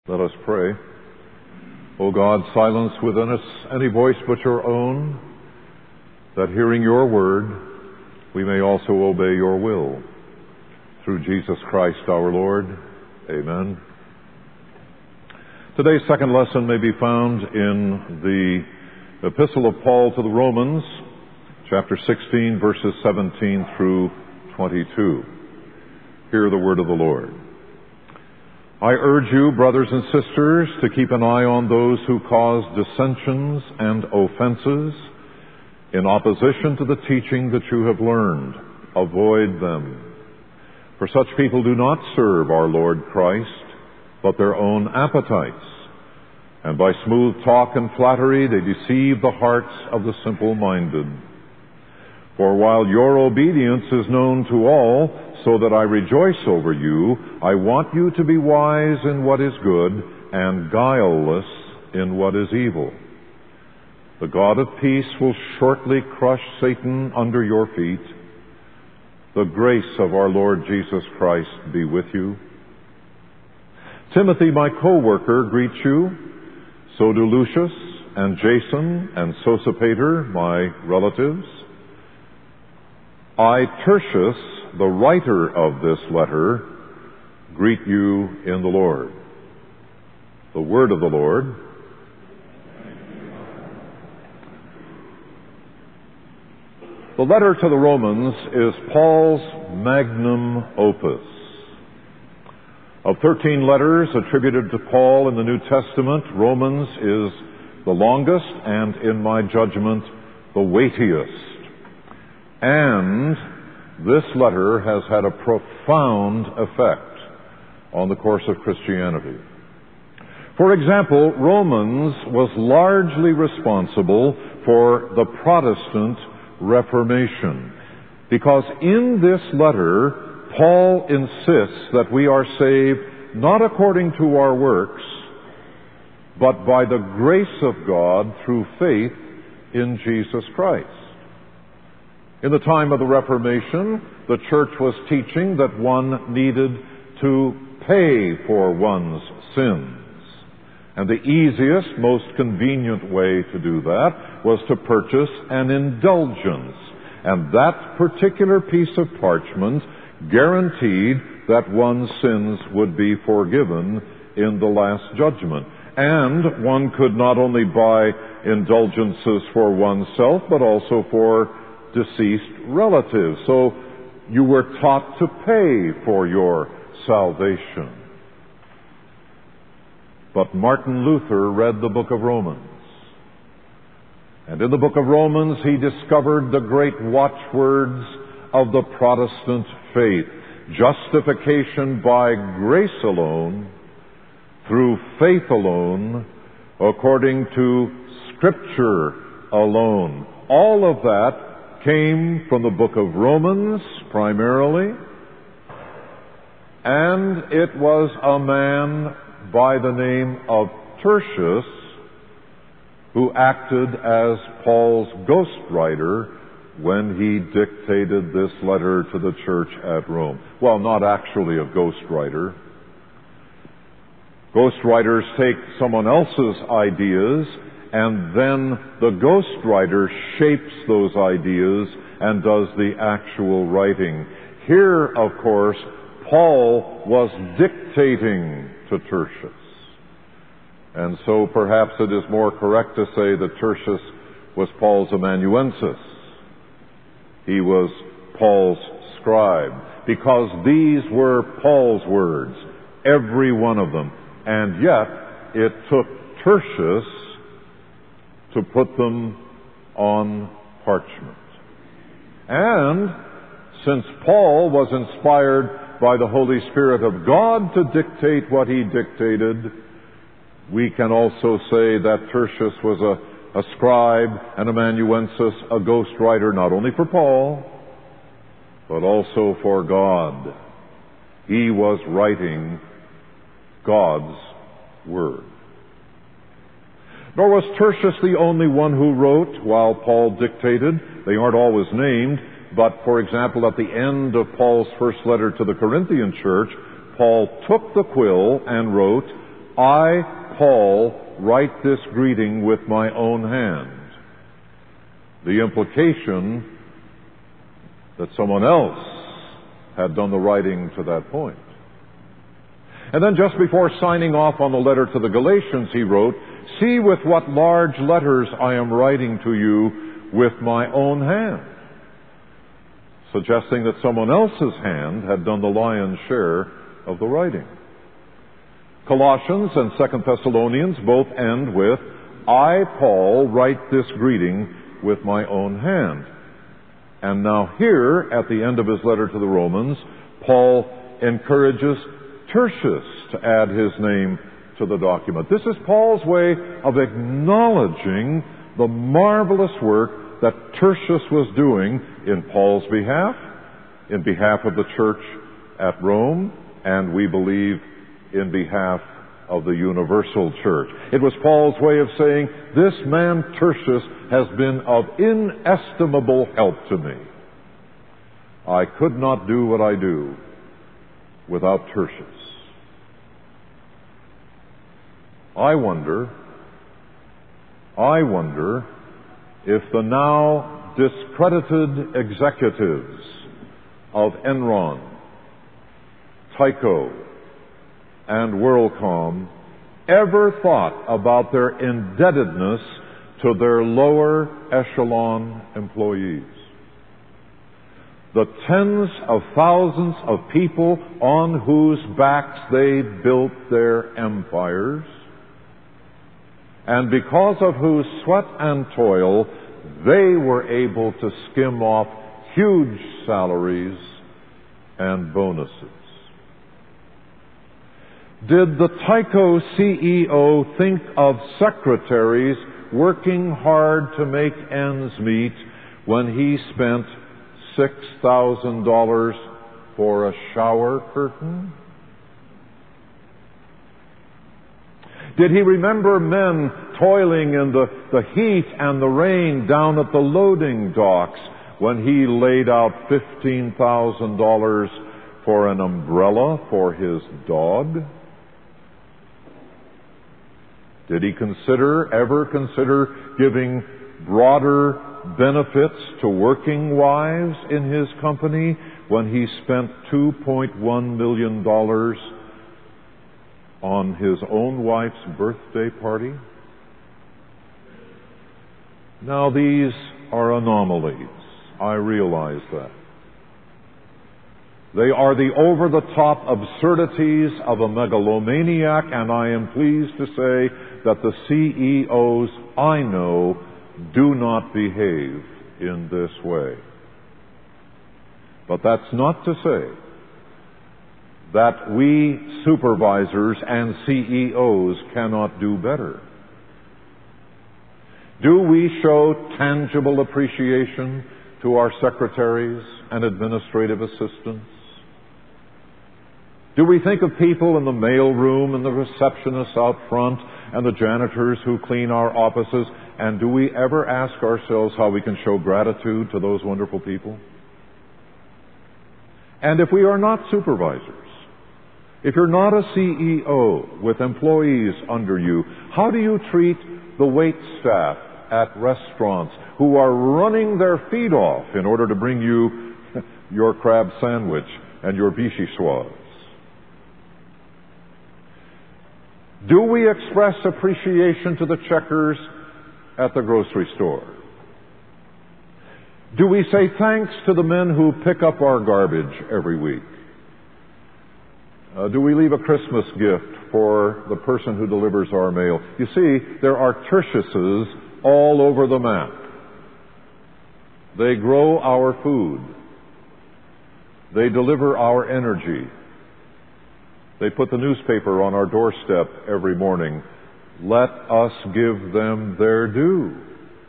Let us pray. O God, silence within us any voice but your own, that hearing your word, we may also obey your will. Through Jesus Christ our Lord. Amen. Today's second lesson may be found in the Epistle of Paul to the Romans, chapter 16, verses 17 through 22. Hear the word of the Lord. I urge you, brothers and sisters, to keep an eye on those who cause dissensions and offenses in opposition to the teaching that you have learned. Avoid them. For such people do not serve our Lord Christ, but their own appetites. And by smooth talk and flattery they deceive the hearts of the simple-minded. For while your obedience is known to all, so that I rejoice over you, I want you to be wise in what is good and guileless in what is evil. The God of peace will shortly crush Satan under your feet. The grace of our Lord Jesus Christ be with you. Timothy, my co-worker, greets you. So do Lucius and Jason and Sosipater, my relatives. I, Tertius, the writer of this letter, greet you in the Lord. The word of the Lord. The letter to the Romans is Paul's magnum opus. Of 13 letters attributed to Paul in the New Testament, Romans is the longest and, in my judgment, the weightiest. And this letter has had a profound effect on the course of Christianity. For example, Romans was largely responsible for the Protestant Reformation, because in this letter, Paul insists that we are saved not according to our works, but by the grace of God through faith in Jesus Christ. In the time of the Reformation, the church was teaching that one needed to pay for one's sins. And the easiest, most convenient way to do that was to purchase an indulgence. And that particular piece of parchment guaranteed that one's sins would be forgiven in the last judgment. And one could not only buy indulgences for oneself, but also for deceased relatives. So you were taught to pay for your salvation. But Martin Luther read the book of Romans. And in the book of Romans he discovered the great watchwords of the Protestant faith. Justification by grace alone, through faith alone, according to Scripture alone. All of that came from the book of Romans, primarily, and it was a man by the name of Tertius who acted as Paul's ghostwriter when he dictated this letter to the church at Rome. Well, not actually a ghostwriter. Ghostwriters take someone else's ideas, and then the ghostwriter shapes those ideas and does the actual writing. Here, of course, Paul was dictating to Tertius. And so perhaps it is more correct to say that Tertius was Paul's amanuensis. He was Paul's scribe, because these were Paul's words, every one of them. And yet, it took Tertius to put them on parchment. And since Paul was inspired by the Holy Spirit of God to dictate what he dictated, we can also say that Tertius was a scribe, an amanuensis, a ghostwriter, not only for Paul, but also for God. He was writing God's Word. Nor was Tertius the only one who wrote while Paul dictated. They aren't always named, but for example, at the end of Paul's first letter to the Corinthian church, Paul took the quill and wrote, I, Paul, write this greeting with my own hand. The implication that someone else had done the writing to that point. And then just before signing off on the letter to the Galatians, he wrote, "See with what large letters I am writing to you with my own hand," suggesting that someone else's hand had done the lion's share of the writing. Colossians and 2 Thessalonians both end with, "I, Paul, write this greeting with my own hand." And now here, at the end of his letter to the Romans, Paul encourages Tertius to add his name to the document. This is Paul's way of acknowledging the marvelous work that Tertius was doing in Paul's behalf, in behalf of the church at Rome, and we believe in behalf of the universal church. It was Paul's way of saying, this man Tertius has been of inestimable help to me. I could not do what I do without Tertius. I wonder if the now discredited executives of Enron, Tyco, and WorldCom ever thought about their indebtedness to their lower echelon employees. The tens of thousands of people on whose backs they built their empires, and because of whose sweat and toil they were able to skim off huge salaries and bonuses. Did the Tyco CEO think of secretaries working hard to make ends meet when he spent $6,000 for a shower curtain? Did he remember men toiling in the heat and the rain down at the loading docks when he laid out $15,000 for an umbrella for his dog? Did he ever consider giving broader benefits to working wives in his company when he spent $2.1 million on his own wife's birthday party? Now, these are anomalies. I realize that. They are the over-the-top absurdities of a megalomaniac, and I am pleased to say that the CEOs I know do not behave in this way. But that's not to say that we supervisors and CEOs cannot do better. Do we show tangible appreciation to our secretaries and administrative assistants? Do we think of people in the mail room and the receptionists out front and the janitors who clean our offices? And do we ever ask ourselves how we can show gratitude to those wonderful people? And if we are not supervisors, if you're not a CEO with employees under you, how do you treat the wait staff at restaurants who are running their feet off in order to bring you your crab sandwich and your vichyssoise? Do we express appreciation to the checkers at the grocery store? Do we say thanks to the men who pick up our garbage every week? Do we leave a Christmas gift for the person who delivers our mail? You see, there are Tertiuses all over the map. They grow our food. They deliver our energy. They put the newspaper on our doorstep every morning. Let us give them their due.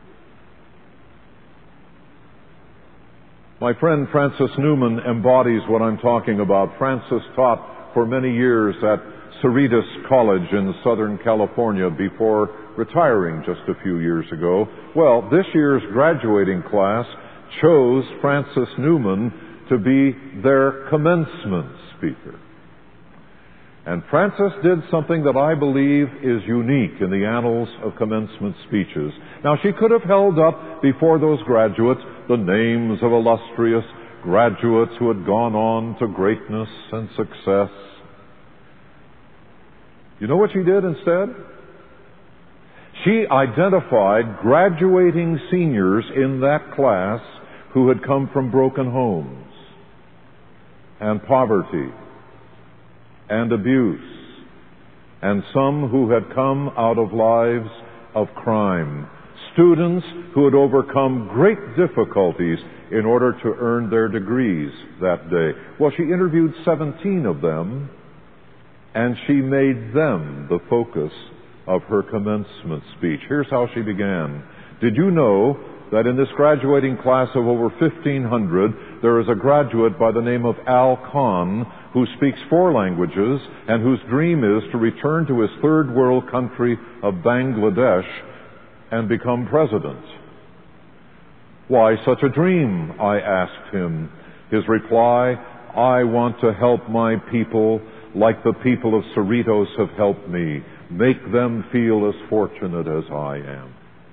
My friend Francis Newman embodies what I'm talking about. Francis taught for many years at Cerritos College in Southern California before retiring just a few years ago. Well, this year's graduating class chose Francis Newman to be their commencement speaker. And Frances did something that I believe is unique in the annals of commencement speeches. Now, she could have held up before those graduates the names of illustrious graduates who had gone on to greatness and success. You know what she did instead? She identified graduating seniors in that class who had come from broken homes and poverty and abuse, and some who had come out of lives of crime, students who had overcome great difficulties in order to earn their degrees that day. Well, she interviewed 17 of them, and she made them the focus of her commencement speech. Here's how she began. Did you know that in this graduating class of over 1,500, there is a graduate by the name of Al Khan who speaks 4 languages and whose dream is to return to his third world country of Bangladesh and become president? Why such a dream? I asked him. His reply, I want to help my people like the people of Cerritos have helped me, make them feel as fortunate as I am.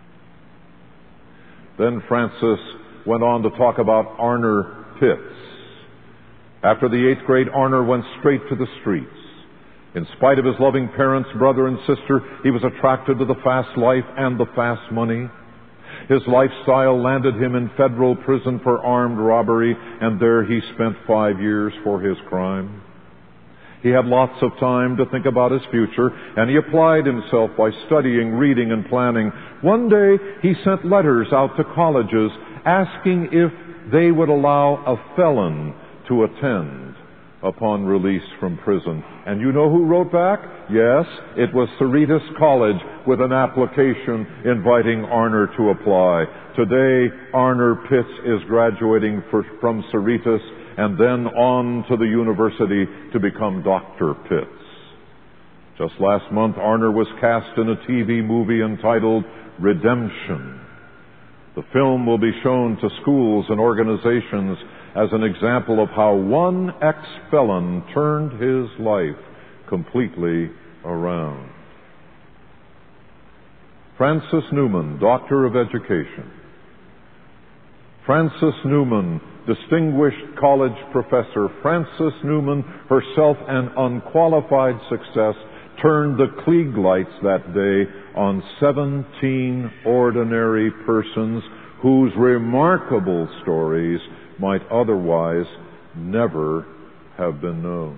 Then Frances went on to talk about Arner Pitts. After the 8th grade, Arner went straight to the streets. In spite of his loving parents, brother, and sister, he was attracted to the fast life and the fast money. His lifestyle landed him in federal prison for armed robbery, and there he spent 5 years for his crime. He had lots of time to think about his future, and he applied himself by studying, reading, and planning. One day, he sent letters out to colleges asking if they would allow a felon to attend upon release from prison. And you know who wrote back? Yes, it was Cerritos College with an application inviting Arner to apply. Today, Arner Pitts is graduating from Cerritos and then on to the university to become Dr. Pitts. Just last month, Arner was cast in a TV movie entitled Redemption. The film will be shown to schools and organizations as an example of how one ex-felon turned his life completely around. Frances Newman, Doctor of Education. Frances Newman, distinguished college professor. Frances Newman, herself an unqualified success, turned the Klieg lights that day on 17 ordinary persons whose remarkable stories might otherwise never have been known.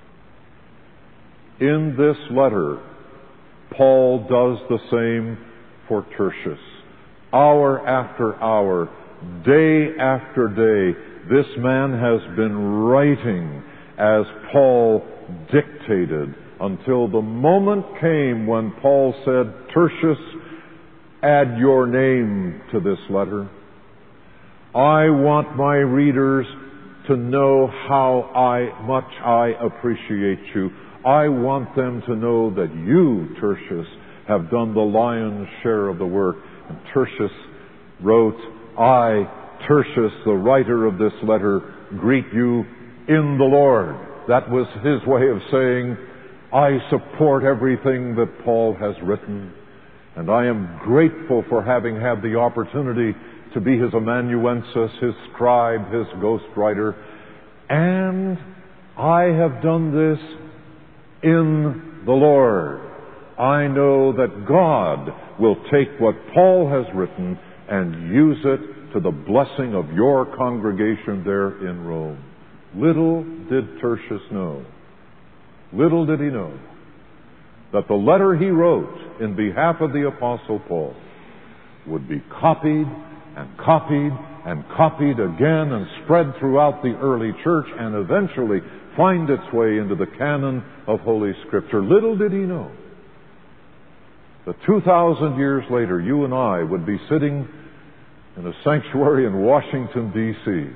In this letter, Paul does the same for Tertius. Hour after hour, day after day, this man has been writing as Paul dictated until the moment came when Paul said, Tertius, add your name to this letter. I want my readers to know how much I appreciate you. I want them to know that you, Tertius, have done the lion's share of the work. And Tertius wrote, I, Tertius, the writer of this letter, greet you in the Lord. That was his way of saying, I support everything that Paul has written, and I am grateful for having had the opportunity to be his amanuensis, his scribe, his ghostwriter, and I have done this in the Lord. I know that God will take what Paul has written and use it to the blessing of your congregation there in Rome. Little did Tertius know, little did he know, that the letter he wrote in behalf of the Apostle Paul would be copied and copied and copied again and spread throughout the early church and eventually find its way into the canon of Holy Scripture. Little did he know that 2,000 years later, you and I would be sitting in a sanctuary in Washington, D.C.,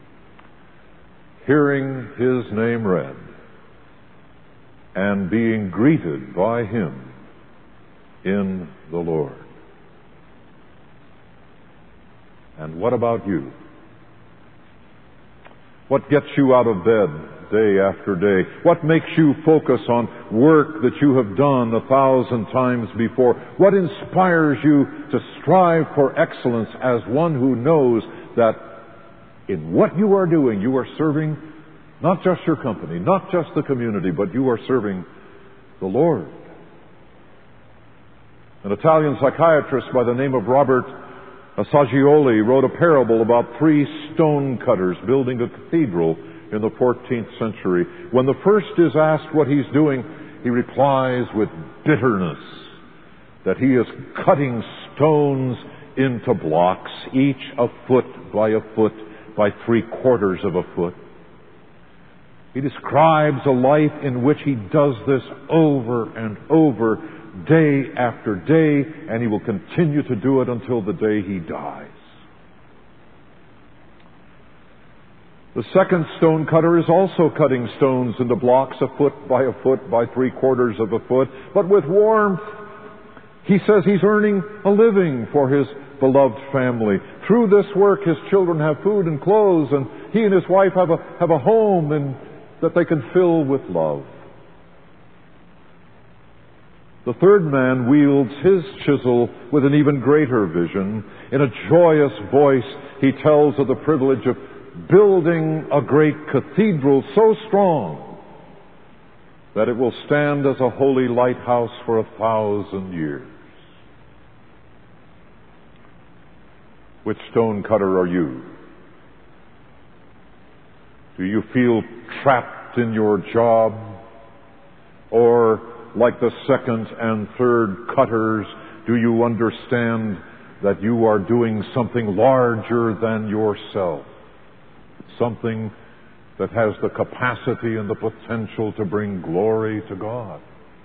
hearing his name read and being greeted by him in the Lord. And what about you? What gets you out of bed day after day? What makes you focus on work that you have done 1,000 times before? What inspires you to strive for excellence as one who knows that in what you are doing, you are serving not just your company, not just the community, but you are serving the Lord? An Italian psychiatrist by the name of Robert Saggioli wrote a parable about 3 stone cutters building a cathedral in the 14th century. When the first is asked what he's doing, he replies with bitterness that he is cutting stones into blocks, each a foot by 3/4 of a foot. He describes a life in which he does this over and over, day after day, and he will continue to do it until the day he dies. The second stone cutter is also cutting stones into blocks a foot by 3/4 of a foot, but with warmth. He says he's earning a living for his beloved family. Through this work, his children have food and clothes, and he and his wife have a home and that they can fill with love. The third man wields his chisel with an even greater vision. In a joyous voice, he tells of the privilege of building a great cathedral so strong that it will stand as a holy lighthouse for 1,000 years. Which stone cutter are you? Do you feel trapped in your job? Or, like the second and third cutters, do you understand that you are doing something larger than yourself? Something that has the capacity and the potential to bring glory to God.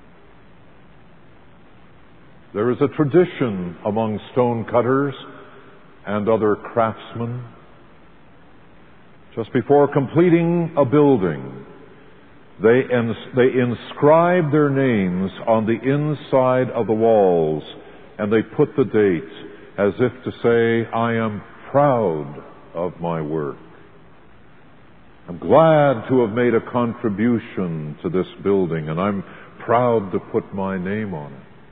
There is a tradition among stone cutters and other craftsmen. Just before completing a building, they inscribe their names on the inside of the walls, and they put the date as if to say, I am proud of my work. I'm glad to have made a contribution to this building, and I'm proud to put my name on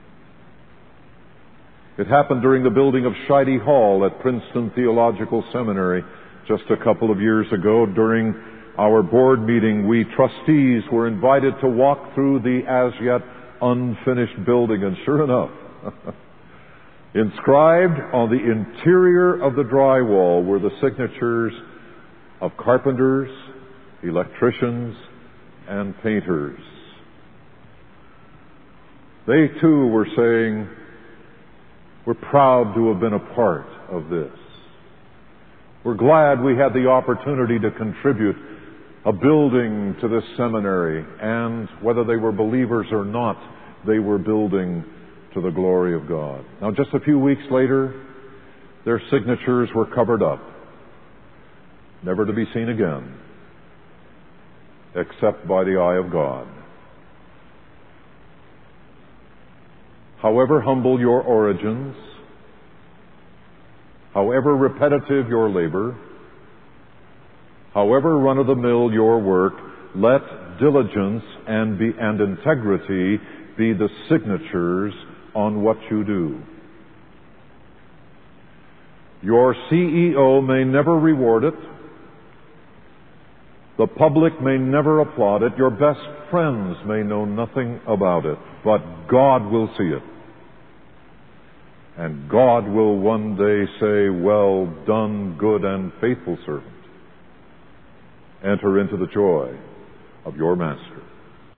it. It happened during the building of Scheide Hall at Princeton Theological Seminary just a couple of years ago. During our board meeting, we trustees were invited to walk through the as yet unfinished building, and sure enough, inscribed on the interior of the drywall were the signatures of carpenters, electricians, and painters. They too were saying, we're proud to have been a part of this. We're glad we had the opportunity to contribute a building to this seminary, and whether they were believers or not, they were building to the glory of God. Now, just a few weeks later, their signatures were covered up, never to be seen again, except by the eye of God. However humble your origins, however repetitive your labor, however run-of-the-mill your work, let diligence and integrity be the signatures on what you do. Your CEO may never reward it. The public may never applaud it. Your best friends may know nothing about it. But God will see it. And God will one day say, well done, good and faithful servant. Enter into the joy of your master.